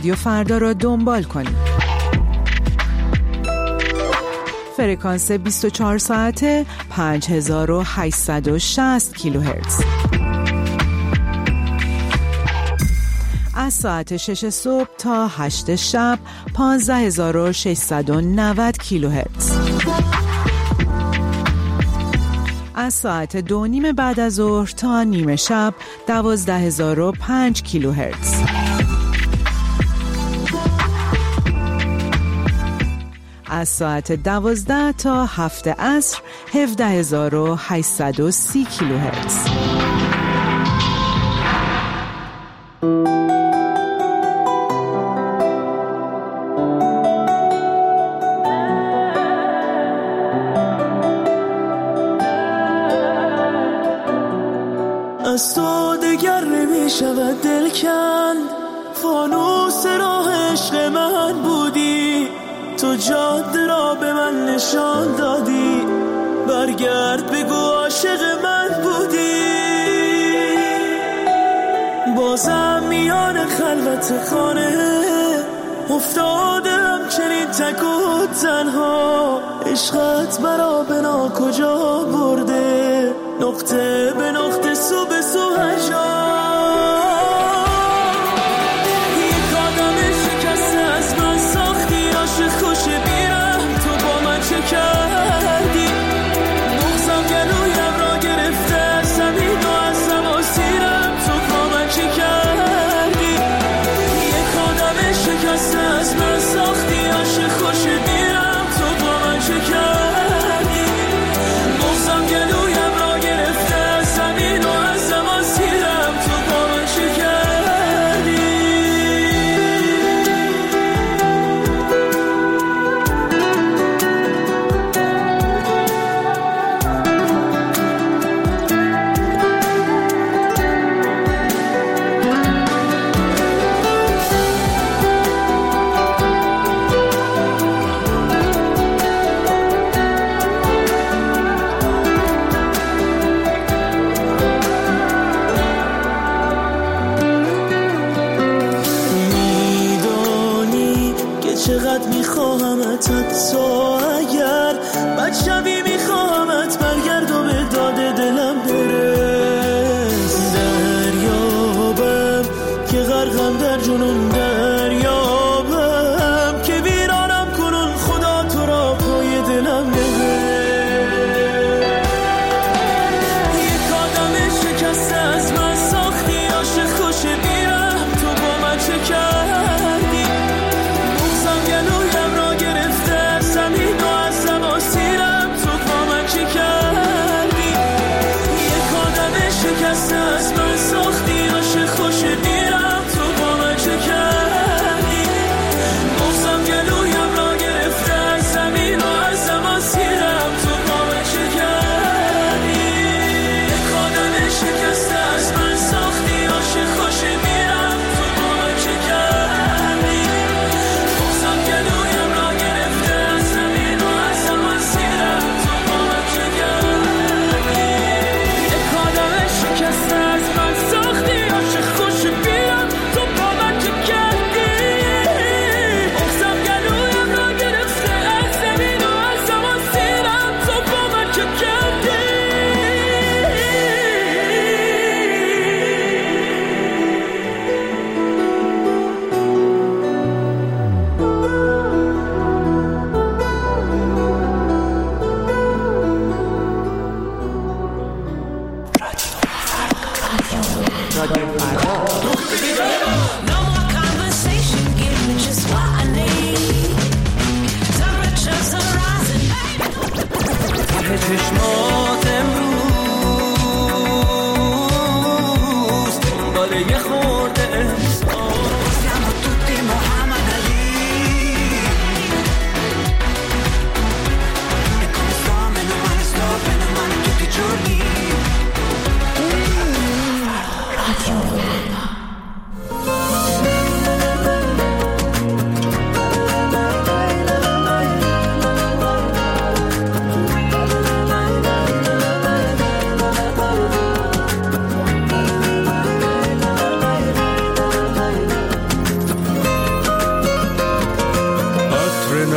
رادیو فردا را دنبال کنید. فرکانس 24 ساعته 5860 کیلوهرتز. از ساعت 6 صبح تا 8 شب 15690 کیلوهرتز. از ساعت 2:30 بعد از ظهر تا نیمه شب 12005 کیلوهرتز. از ساعت 12 تا 7 عصر 17830 کیلوهرتز. از تو دگر نمیشود دل کند، فانوس راه عشق من بودی، تو جاده را به من نشان دادی، برگرد بگو عاشق من بودی. بازم میان خلوت خانه افتادم چنین تک و تنها، عشقت مرا به ناکجا برده، نقطه به نقطه سو به سو هجا. یک آدم شکسته از من ساختی، عاشق خوش بیرم تو با من چه کردی، بغضم گلویم را گرفته زمین و از زماسیرم تو با من چه کردی. یک آدم شکسته از من ساختی، عاشق خوش بیرم تو با من چه کردی، بغضم گلویم را گرفته زمین و از زماسیرم تو با من چه کردی. چقدر میخواهمت، حتی اگر بد شبی میخواهمت، برگرد و به داد دلم برس. دریابم که غرقم در جنون، دریابم که ویرانم کنون، خدا تو را پای دلم نبر. یک آدم شکسته از من ساختی، عاشق خوش بیرم تو با من چه کردی، گلویم را گرفته زمین و از زماسیرم تو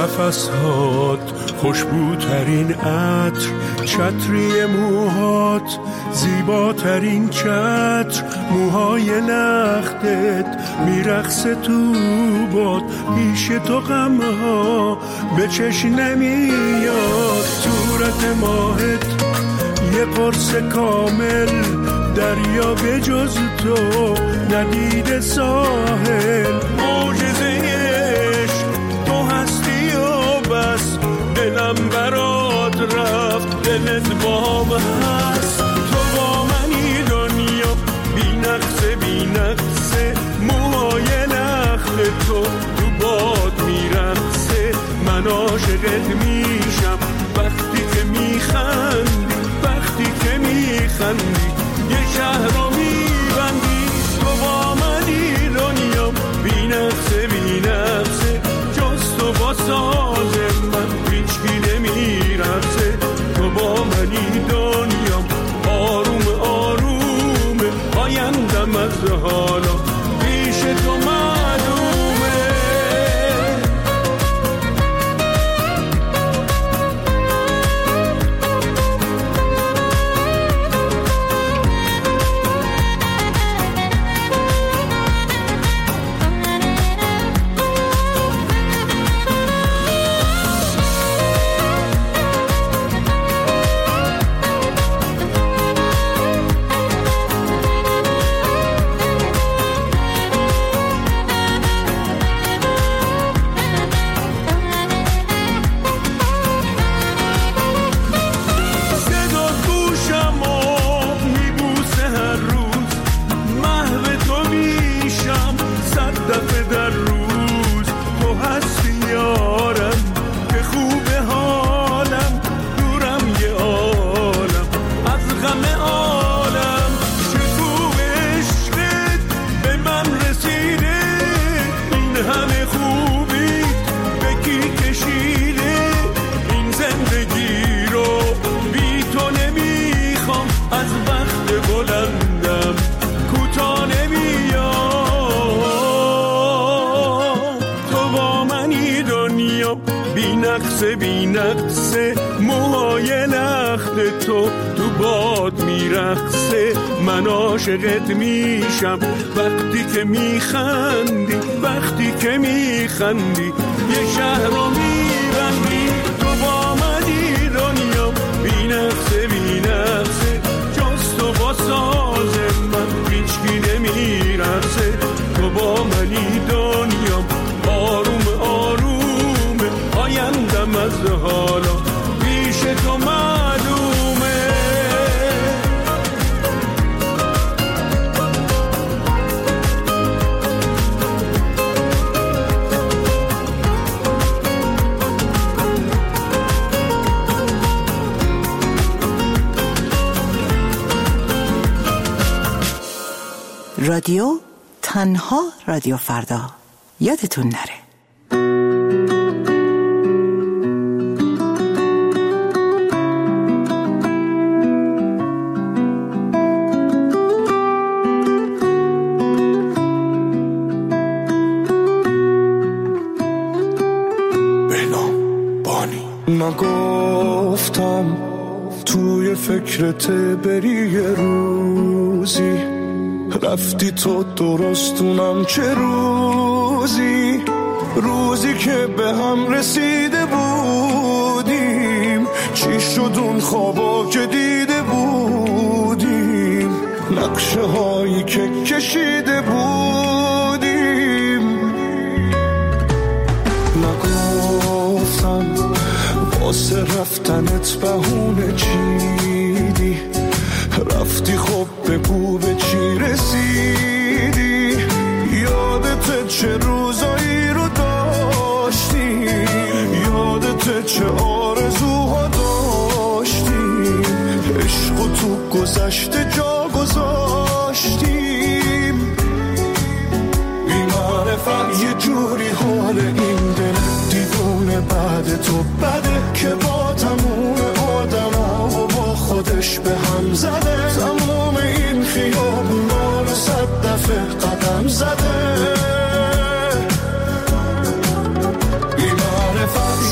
نفسهات خوشبوترین عطر، چتری موهات زیباترین چتر، موهای لختت میرقصه تو باد، پیش تو غمها به چشم نمیاد. صورت ماهت یه قرص کامل، دریا به جز تو ندیده ساحل. معجزه عشق تو هستی و بس، دلم برات رفت دلت بام هست. تو با منی دنیا بی نقصه بی نقصه، موهای لخت تو باد میرقصه. من عاشقت میشم وقتی که میخندی، وقتی که میخندی یه شهر رو میبندی. تو با منی دنیا بی نقصه بی نقصه، جز تو با ساز من هیچکی نمیرقصه. تو با منی دنیا آروم آروم، آیندم از حالا پیش تو معلومه. بی نقصه موهای لخت تو باد میرقصه. من عاشقت میشم وقتی که میخندی، وقتی که میخندی یه شهر رو میبندی. تو با منی دنیا بی نقصه بی نقصه، جز تو با ساز من هیچکی نمیرقصه. تو با منی دنیا آروم آروم، آیندم از حالا پیش تو معلومه. رادیو تنها رادیو فردا، یادتون نره. نگفتم توی فکرت بری یه روزی، رفتی تو درستونم چه روزی، روزی که به هم رسیده بودیم. چی شد اون خوابا که دیده بودیم، نقشه هایی که کشیده بودیم. نگفتم واسه رفتنت بهونه چیدی، رفتی خب بگو به چی رسیدی. یادت چه روزایی رو داشتیم، یادت چه آرزوها داشتیم، عشقو تو گذشته جا گذاشتیم. بی معرفت یه جوری حال این دل دیوونه بعد تو بده، که با تموم آدم ها و با خودش به هم زده. تموم این خیابونا رو 100 دفعه قدم زده. بی معرفت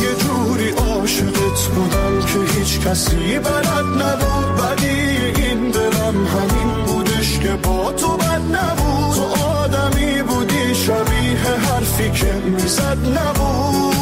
کسی بلد نبود بدی این دلم همین بودش که با تو بد نبود تو آدمی بودی شبیه حرفی که میزد نبود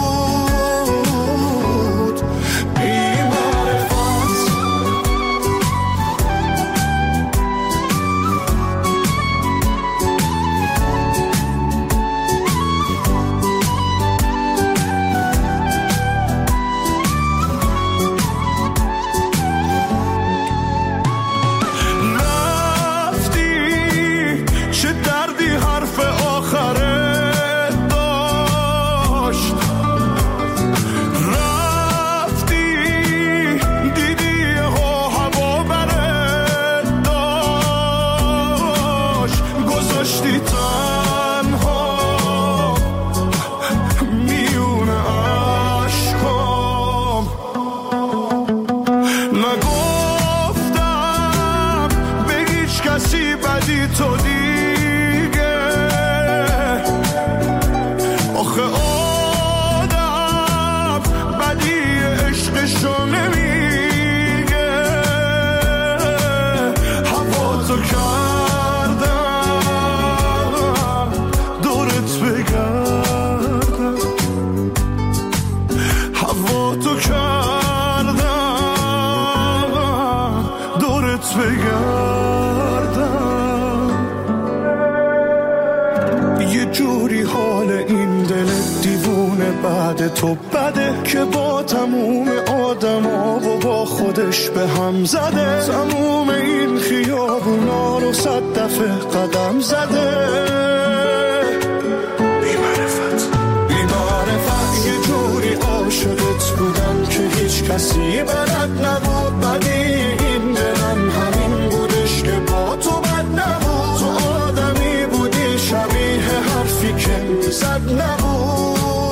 تو بده که با تموم آدما و با خودش به هم زده تموم این خیابونا رو 100 دفعه قدم زده بی‌معرفت یه جوری عاشقت بودم که هیچ کسی بلد نبود بدی این دلم همین بودش که با تو بد نبود تو آدمی بودی شبیه حرفی که میزد نبود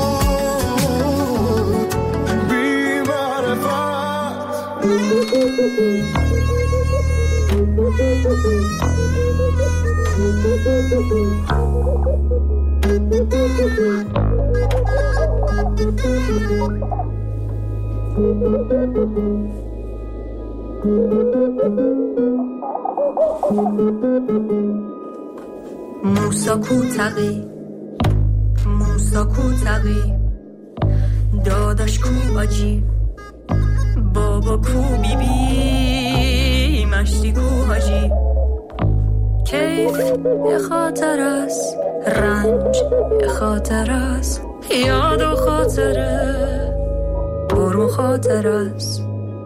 موسا کوتقی داداش کو آجی بابا کو بیبی مشتی کو حاجی کیف یه خاطر است رنج یه خاطر است یاد و خاطره برون خاطر است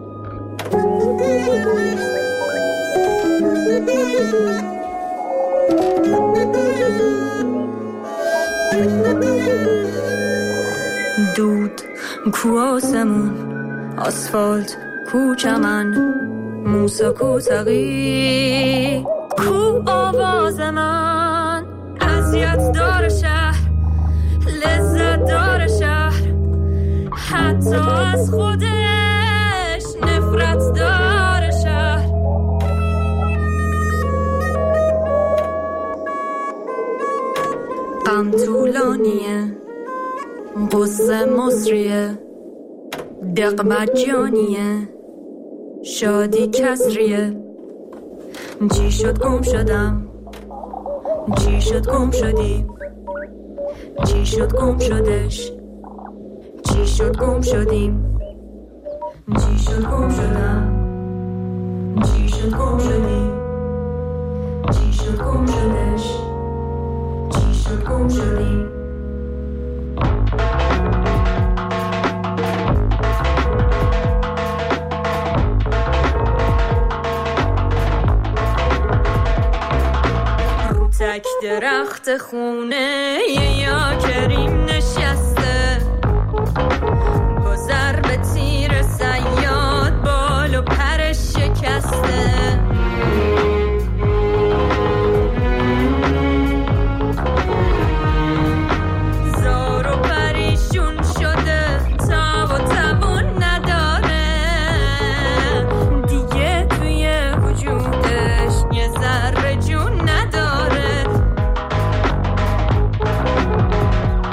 دود کو آسمون آسفالت کو چمن موسا کوتقی کو آواز من اذیت دار شهر لذت دار شهر حتی از خودش نفرت دار شهر غم طولانیه قصه مصریه دق مجانیه شادی کسریه چی شد گم شدم چی شد گم شدی چی شد گم شدش چی شد گم شدیم چی شد گم شدم چی شد گم شدی چی شد گم شدش چی شد گم شدیم تک درخت خونه یا کریم نشسته با ضرب تیر صیاد بال و پرش شکسته زار و پریشون شده تاب و توان نداره دیگه توی وجودش یه ذره جون نداره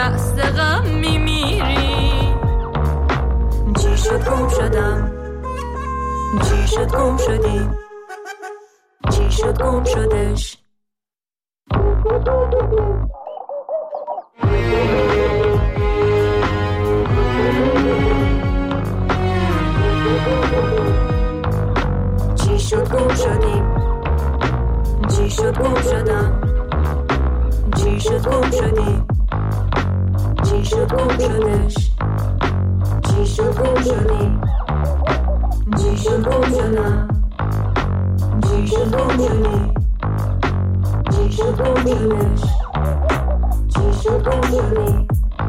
لحظه غم میمیری. چی شد گم شدم، چی شد گم شدی، چی شد گم شدش. چی شد گم شدیم، چی شد گم شدم، چی شد گم شدیم، چی شد گم شدش. چی شد گم شدیم، چی شد گم شدم، چی شد گم شدیم، چی شد گم شدش. چی شد گم شدیم.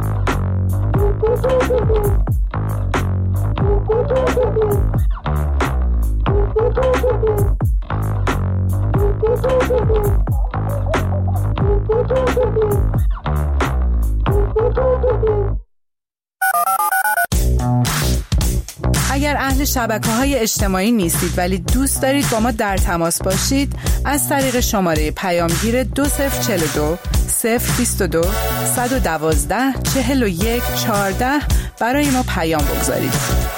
اگر اهل شبکه‌های اجتماعی نیستید ولی دوست دارید با ما در تماس باشید، از طریق شماره پیامگیر 2042 022 112 41 14 برای ما پیام بگذارید.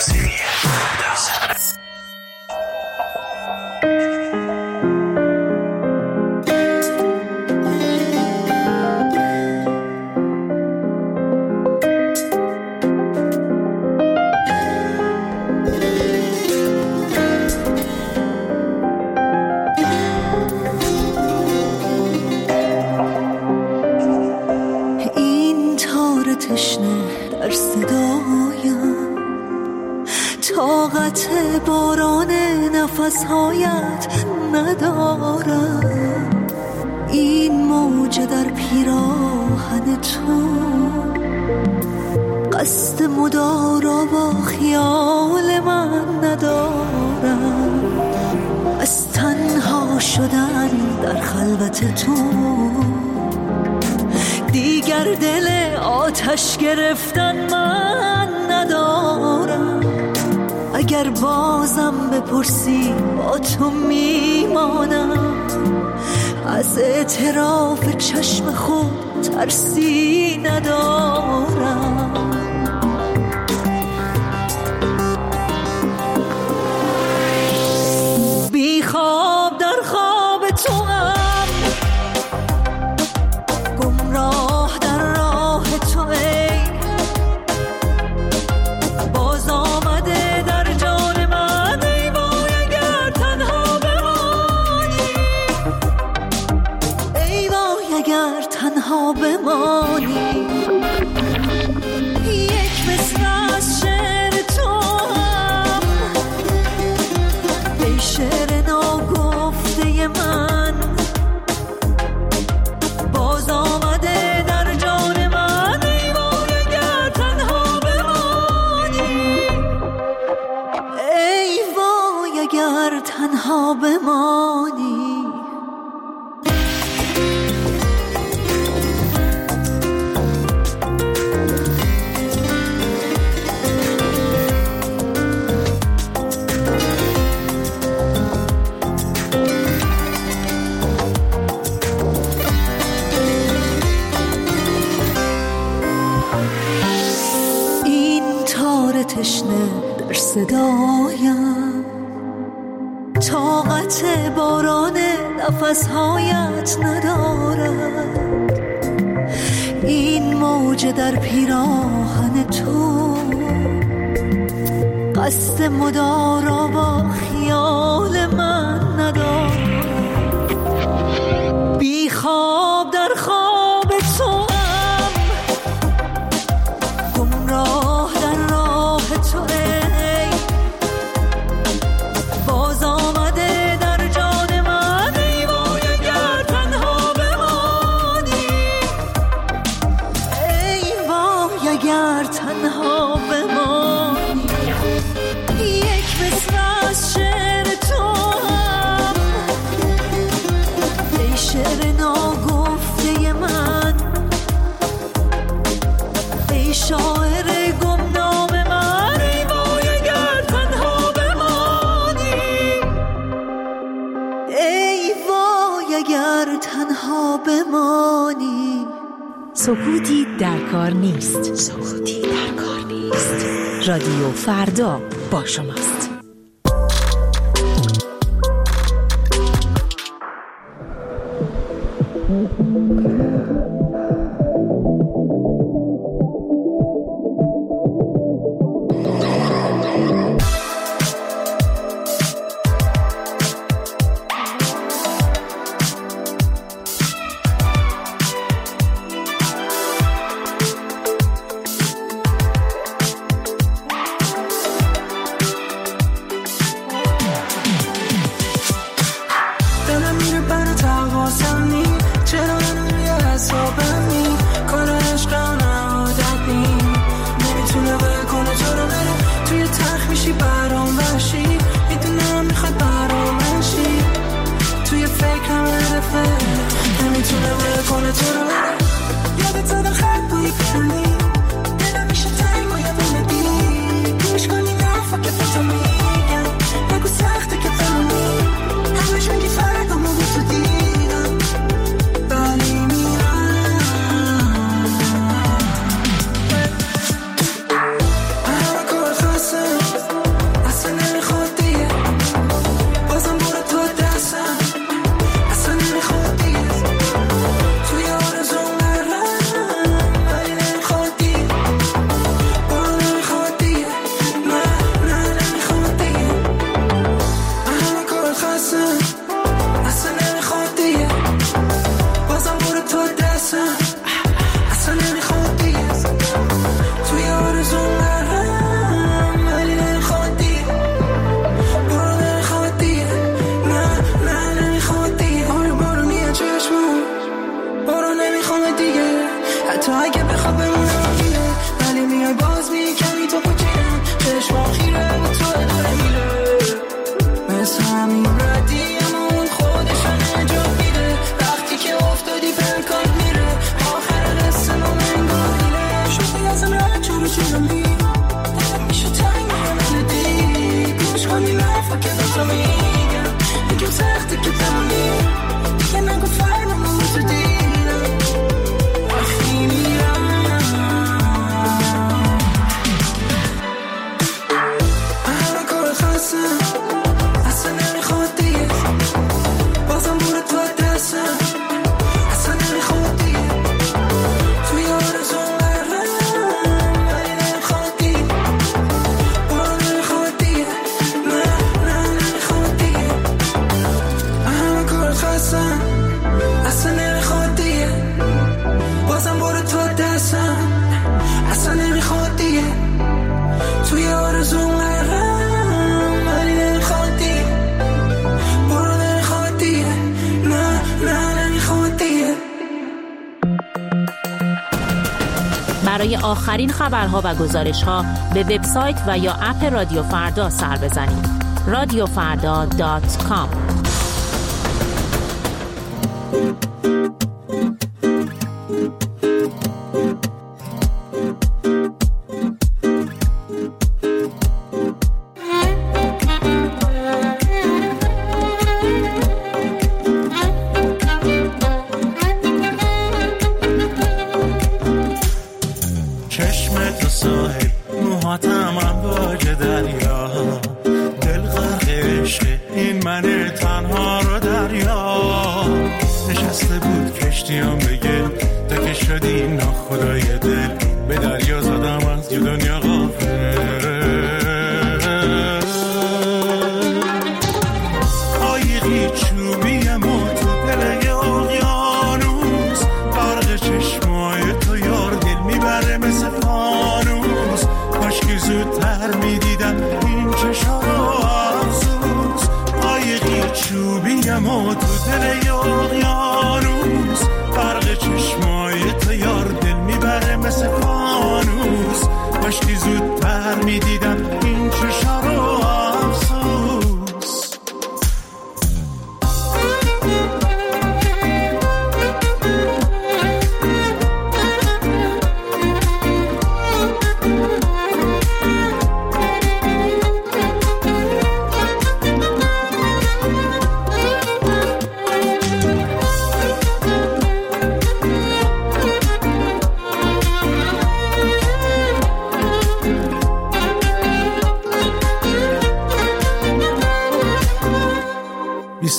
تشنه در صدایم، طاقت باران نفسهایت ندارم. این موج در پیراهن تو، قصد مدارا با خیال من ندارم. از تنها شدن در خلوت تو دیگر دل آتش گرفتن من ندارم. اگر بازم بپرسی با تو میمانم، از اعتراف چشم خود ترسی ندارم. بی خواب در خواب تو هم، گمراه در راه تو ای، باز آمده در جان من. ای وای اگر تنها بمانی، ای وای اگر تنها بمانی. یک مصرع از شعر تو هم، ای شعر ناگفته من، باز آمده در جان من. ای وای اگر تنها بمانی، ای وای اگر تنها بمانی. تشنه در صدایم، طاقت باران نفسهایت ندارد. این موج در پیراهن تو، قصد مدارا با خیال من ندارد. بی خواب در خواب تو هم، گمراه در راه تو ای، باز آمده در جان من. ای وای اگر تنها بمانی، ای وای اگر تنها بمانی. یک مصرع از شعر تو هم، ای شعر ناگفته من، ای شاعر گمنام من. ای وای اگر تنها بمانی، ای وای اگر تنها بمانی. سکوتی در کار نیست. سکوتی در کار نیست. رادیو فردا با شماست. برای آخرین خبرها و گزارش‌ها به وبسایت و یا اپ رادیو فردا سر بزنید. radiofarda.com.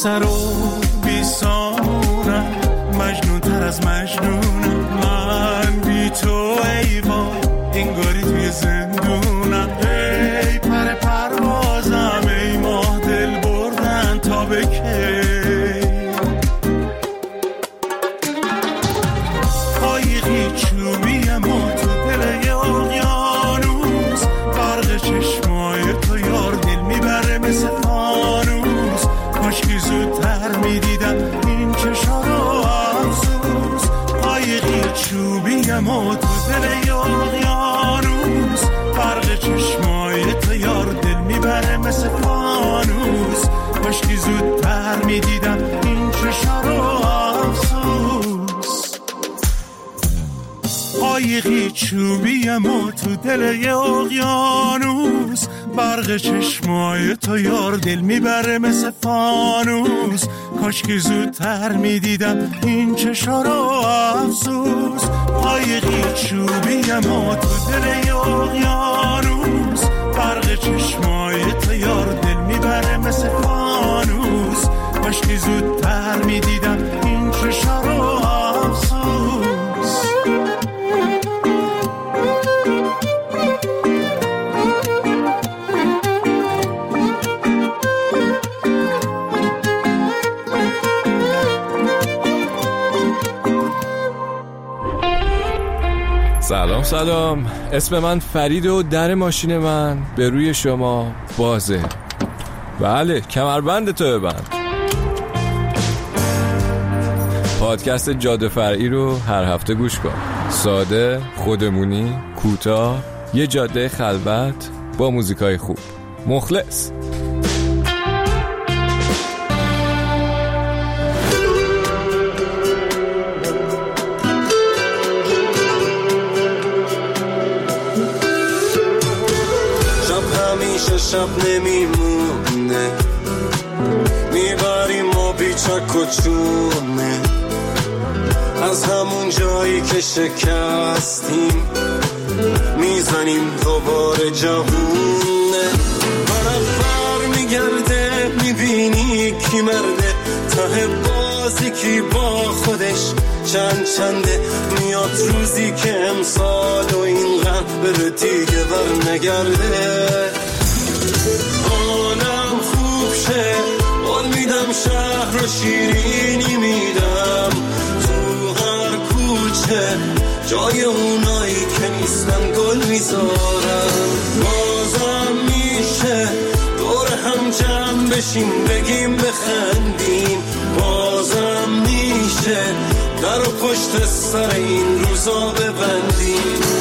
سر و بی سامونم، مجنون تر از مجنونم. من بی تو ای وای انگاری توی زندونم. ای پر پروازم ای ماه دل بردن تا به کی. قایقی چوبی ما تو دل اقیانوس، برق چشمای تو یار دل میبره مثل فانوس. کاشکی زودتر میدیدم این چشا رو افسوس. قایقی چوبی ما تو دل اقیانوس، برق چشمای تو یار دل میبره مثل فانوس. کاشکی زودتر میدیدم این چشا رو افسوس. قایقی چوبی ما تو دل اقیانوس، برق چشمای تو یار دل میبره مثل فانوس. کاشکی زودتر میدیدم این چشا رو افسوس. قایقی چوبی ما تو دل اقیانوس، برق چشمای تو یار دل میبره مثل فانوس. کاشکی زودتر میدیدم این چشا رو افسوس. سلام، اسم من فرید و در ماشین من به روی شما بازه. بله، کمربند تو ببند. پادکست جاده فرعی رو هر هفته گوش کن. ساده، خودمونی، کوتاه، یه جاده خلوت با موزیکای خوب. مخلص. شب نمیمونه، میبریم ما بیچک و چونه، از همون جایی که شکستیم میزنیم دوباره جوونه. برابر میگرده میبینی کی مرده، ته بازی کی با خودش چنده. میاد روزی که امسال و این غم بره دیگه بر نگرده. حالم خوب شه، قول میدم شهر رو شیرینی میدم، تو هر کوچه جای اونایی که نیستن گل میذارم. بازم میشه دور هم جمع بشیم بگیم بخندیم، بازم میشه در و پشت سر این روزا ببندیم.